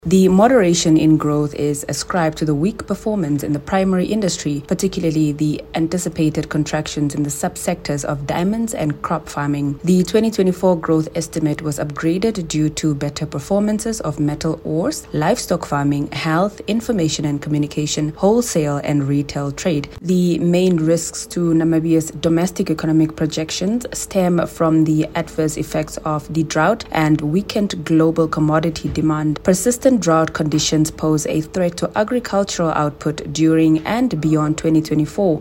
The moderation in growth is ascribed to the weak performance in the primary industry, particularly the anticipated contractions in the subsectors of diamonds and crop farming. The 2024 growth estimate was upgraded due to better performances of metal ores, livestock farming, health, information and communication, wholesale and retail trade. The main risks to Namibia's domestic economic projections stem from the adverse effects of the drought and weakened global commodity demand. Persistent drought conditions pose a threat to agricultural output during and beyond 2024,